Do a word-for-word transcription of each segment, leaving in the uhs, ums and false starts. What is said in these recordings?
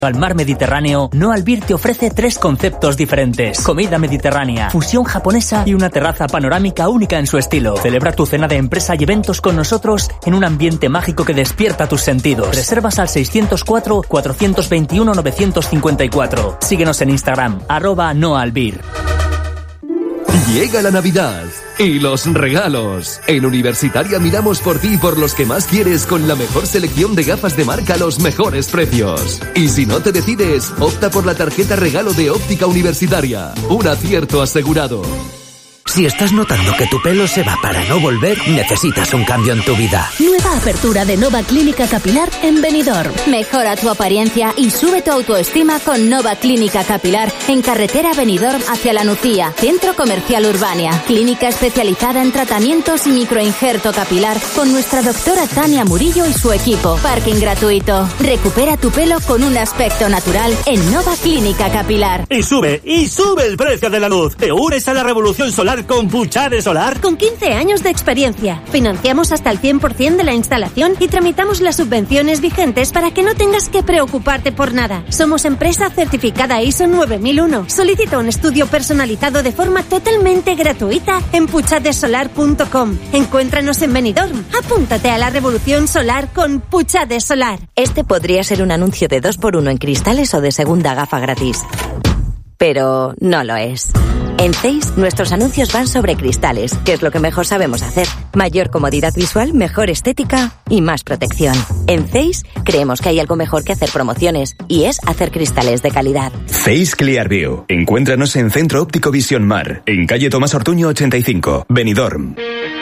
Al mar Mediterráneo, No Albir te ofrece tres conceptos diferentes. Comida mediterránea, fusión japonesa y una terraza panorámica única en su estilo. Celebra tu cena de empresa y eventos con nosotros en un ambiente mágico que despierta tus sentidos. Reservas al seiscientos cuatro, cuatrocientos veintiuno, novecientos cincuenta y cuatro. Síguenos en Instagram, arroba No Albir. Llega la Navidad y los regalos. En Universitaria miramos por ti y por los que más quieres con la mejor selección de gafas de marca a los mejores precios. Y si no te decides, opta por la tarjeta regalo de Óptica Universitaria. Un acierto asegurado. Si estás notando que tu pelo se va para no volver, necesitas un cambio en tu vida. Nueva apertura de Nova Clínica Capilar en Benidorm. Mejora tu apariencia y sube tu autoestima con Nova Clínica Capilar en carretera Benidorm hacia La Nucía, Centro Comercial Urbania. Clínica especializada en tratamientos y microinjerto capilar con nuestra doctora Tania Murillo y su equipo. Parking gratuito. Recupera tu pelo con un aspecto natural en Nova Clínica Capilar. Y sube, y sube el precio de la luz. ¿Te unes a la revolución solar con Puchade Solar? Con quince años de experiencia. Financiamos hasta el cien por ciento de la instalación y tramitamos las subvenciones vigentes para que no tengas que preocuparte por nada. Somos empresa certificada I S O nueve mil uno. Solicita un estudio personalizado de forma totalmente gratuita en puchade solar punto com. Encuéntranos en Benidorm. Apúntate a la revolución solar con Puchade Solar. Este podría ser un anuncio de dos por uno en cristales o de segunda gafa gratis. Pero no lo es. En Zeiss, nuestros anuncios van sobre cristales, que es lo que mejor sabemos hacer. Mayor comodidad visual, mejor estética y más protección. En Zeiss, creemos que hay algo mejor que hacer promociones, y es hacer cristales de calidad. Zeiss Clearview. Encuéntranos en Centro Óptico Visión Mar, en calle Tomás Ortuño ochenta y cinco, Benidorm.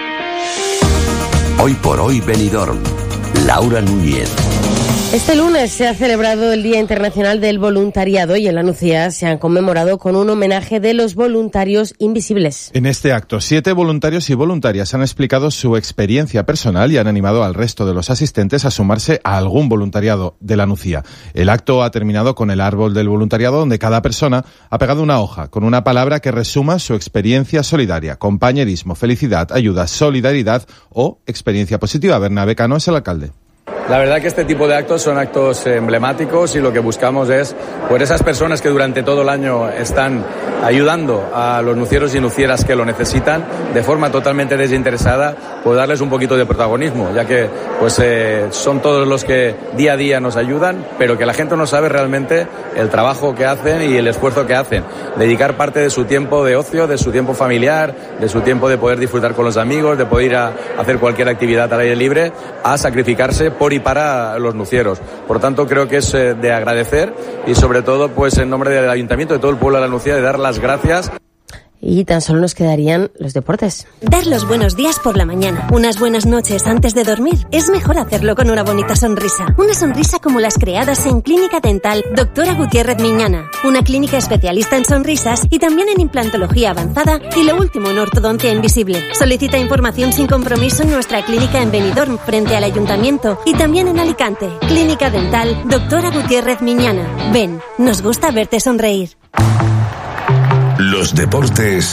Hoy por hoy, Benidorm. Laura Núñez. Este lunes se ha celebrado el Día Internacional del Voluntariado y en La Nucía se han conmemorado con un homenaje de los voluntarios invisibles. En este acto, siete voluntarios y voluntarias han explicado su experiencia personal y han animado al resto de los asistentes a sumarse a algún voluntariado de La Nucía. El acto ha terminado con el árbol del voluntariado, donde cada persona ha pegado una hoja con una palabra que resuma su experiencia solidaria: compañerismo, felicidad, ayuda, solidaridad o experiencia positiva. Bernabé Cano es el alcalde. La verdad que este tipo de actos son actos emblemáticos y lo que buscamos es, por esas personas que durante todo el año están ayudando a los nucieros y nucieras que lo necesitan de forma totalmente desinteresada, pues darles un poquito de protagonismo, ya que pues eh, son todos los que día a día nos ayudan, pero que la gente no sabe realmente el trabajo que hacen y el esfuerzo que hacen. Dedicar parte de su tiempo de ocio, de su tiempo familiar, de su tiempo de poder disfrutar con los amigos, de poder ir a hacer cualquier actividad al aire libre, a sacrificarse por y para los nucieros. Por tanto, creo que es eh, de agradecer y sobre todo, pues en nombre del Ayuntamiento, de todo el pueblo de La Nucía, de dar las gracias. Y tan solo nos quedarían los deportes. Dar los buenos días por la mañana, unas buenas noches antes de dormir. Es mejor hacerlo con una bonita sonrisa. Una sonrisa como las creadas en Clínica Dental Doctora Gutiérrez Miñana. Una clínica especialista en sonrisas y también en implantología avanzada y lo último en ortodoncia invisible. Solicita información sin compromiso en nuestra clínica en Benidorm, frente al Ayuntamiento, y también en Alicante. Clínica Dental Doctora Gutiérrez Miñana. Ven, nos gusta verte sonreír. Los deportes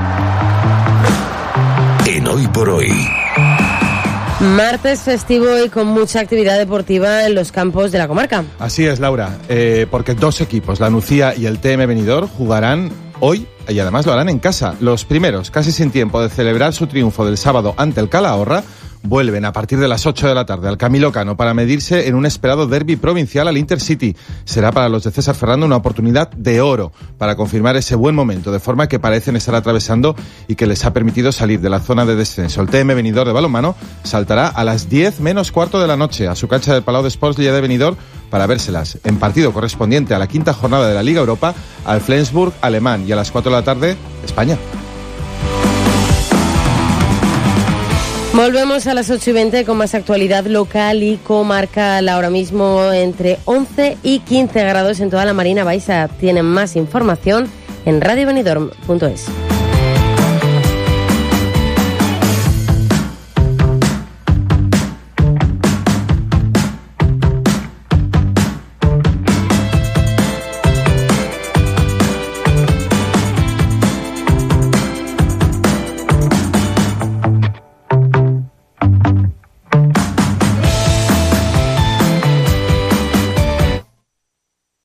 en Hoy por Hoy. Martes festivo y con mucha actividad deportiva en los campos de la comarca. Así es, Laura, eh, porque dos equipos, La Nucía y el T M Benidorm, jugarán hoy y además lo harán en casa. Los primeros, casi sin tiempo de celebrar su triunfo del sábado ante el Calahorra, vuelven a partir de las ocho de la tarde al Camilo Cano para medirse en un esperado derbi provincial al Intercity. Será para los de César Ferrando una oportunidad de oro para confirmar ese buen momento de forma que parecen estar atravesando y que les ha permitido salir de la zona de descenso. El T M Benidorm de balonmano saltará a las diez menos cuarto de la noche a su cancha del Palau de Sports de Benidorm para vérselas en partido correspondiente a la quinta jornada de la Liga Europa al Flensburg alemán, y a las cuatro de la tarde España. Volvemos a las ocho y veinte con más actualidad local y comarcal. Ahora mismo entre once y quince grados en toda la Marina Baixa. Tienen más información en radio benidorm punto es.